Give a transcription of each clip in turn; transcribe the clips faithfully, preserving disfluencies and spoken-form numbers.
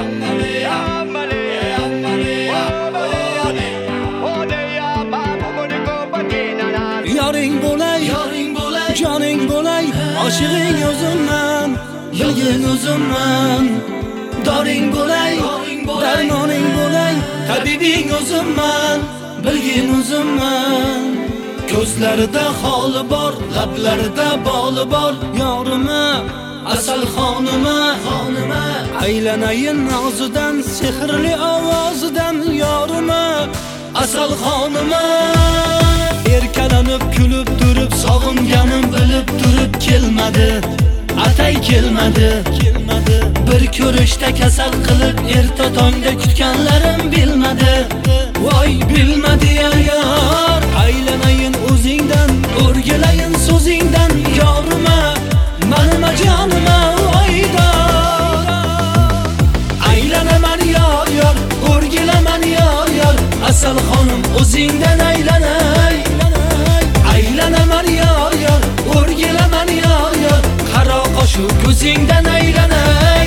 Yoring bo'lay, yoring bo'lay, joning bo'lay, oshig'ing o'zimman, bilgin o'zimman. Doring bo'lay, darmoning bo'lay, tabibing o'zimman, bilgin o'zimman. Ko'zlarida holi bor, lablarida boli bor, yorima, asal xonima, xonima. Aylanayin nozidan, sehrli ovozidan, yorima, asal xonima. Erkalanib kulib turib, sog'inganim bilib turib kelmadi, atay kelmadi, kelmadi. Bir ko'rishda kasal qilib, erta tongda kutganlarim bilmadi, voy bilmadi ya yor. Aylanayin o'zingdan, o'rgilayin so'zingdan, yorima, manima jonima oydor. Aylanaman yor yor, o'rgilaman yor yor, asal xonim o'zingdan aylanay. Aylanaman yor yor, o'rgilaman yor yor, qaro qoshu ko'zingdan aylanay.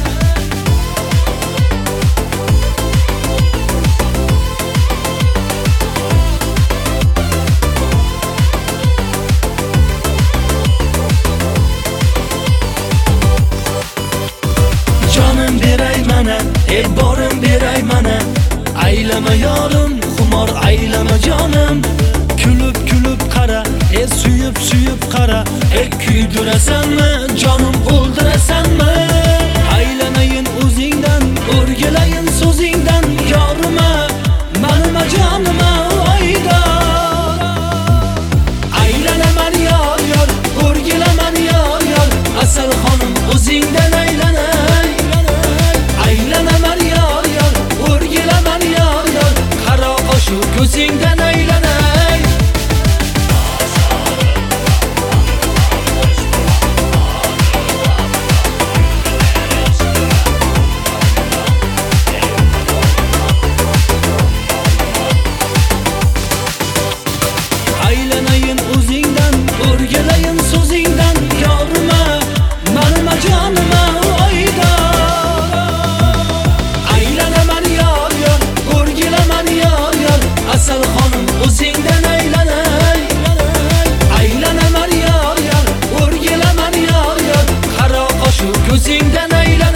Jonim beray mana, e'tiborim beray mana. Aylama yorim, xumor aylama jonim. Kulib kulib qara, e suyib suyib qara. E kuydirasanmi, jonim o'ldirasanmi? Aylanayin o'zingdan, o'rgilayin so'zingdan, yorima, manima jonima oydor. Aylanaman yor yor, o'rgilaman yor yor, asal xonim o'zingdan aylanay. Aylanaman yor yor, o'rgilaman yor yor, qaro qoshu ko'zingdan aylanay. Aylanayin o'zingdan, o'rgilayin so'zingdan, yorima, manima jonima oydor. Aylanaman yor yor, o'rgilaman yor yor, asal xonim o'zingdan aylanay. Aylanaman yor yor, o'rgilaman yor yor, qaro qoshu ko'zingdan aylanay.